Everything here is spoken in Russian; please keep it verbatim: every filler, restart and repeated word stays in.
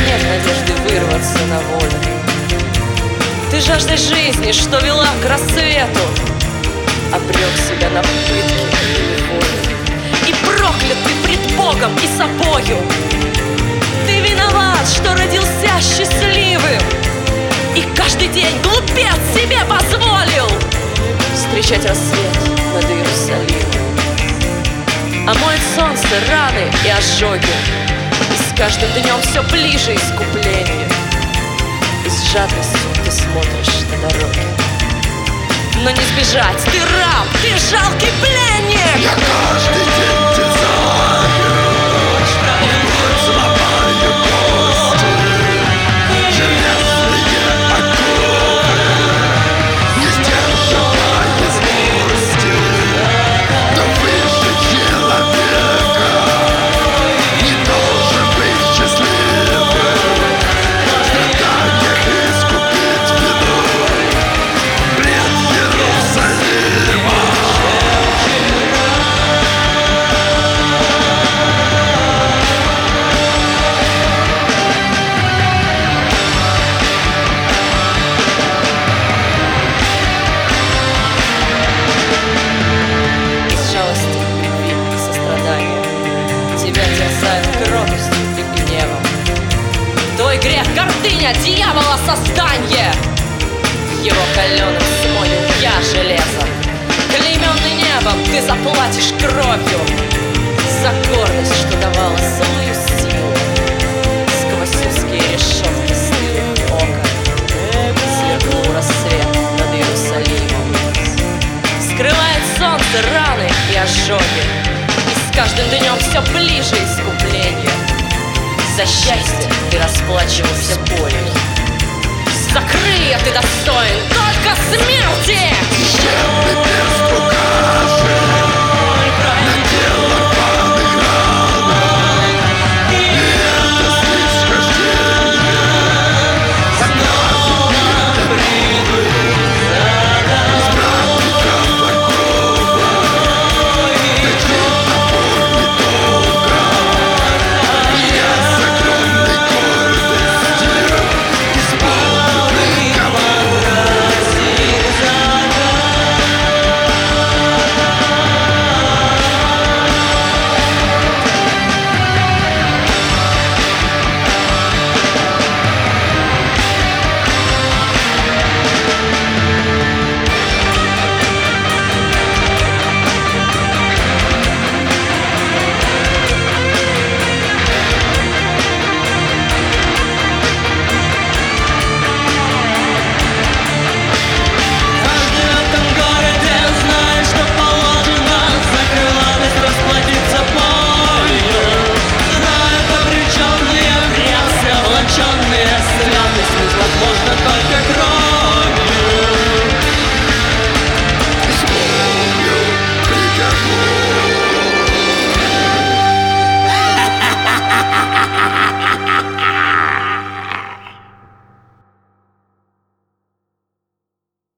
нет надежды вырваться на волю. Ты жаждой жизни, что вела к рассвету, обрек себя на пытки и неволю. И проклят ты пред Богом и собою. Ты виноват, что родился счастливым, и каждый день глупец себе позволил встречать рассвет над Иерусалимом. Омоет солнце раны и ожоги, и с каждым днем все ближе искупление. И с жадностью ты смотришь на дороги, но не сбежать, ты раб, ты жалкий пленник. Я каждый день терзаю, сломаю кости, железные оковы, не сдерживая злости. Да выше человека не должен быть счастливым, в страданиях искупить вину пред Иерусалимом. Из жалости, любви и сострадания тебя терзают кротостью и гневом. Твой грех — гордыня дьявола создания. Его каленым смою я железом. Клейменный небом ты заплатишь кровью за гордость, что давала свою силу. Сквозь узкие решетки стылых окон сверкнул рассвет над Иерусалимом. Скрывает солнце раны и ожоги, и с каждым днем все ближе искупление. За счастье ты расплачивался болью, за крылья ты достоин только смерти. Священный перст